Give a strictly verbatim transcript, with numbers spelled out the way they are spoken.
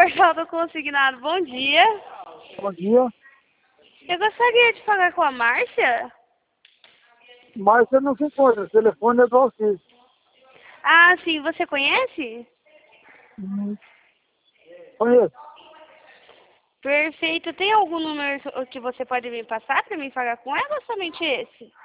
Portal do Consignado, bom dia. Bom dia. Eu gostaria de falar com a Márcia. Márcia não se encontra, o telefone é do Alcis. Ah, sim, você conhece? Hum. Conheço. Perfeito. Tem algum número que você pode me passar para mim falar com ela ou somente esse?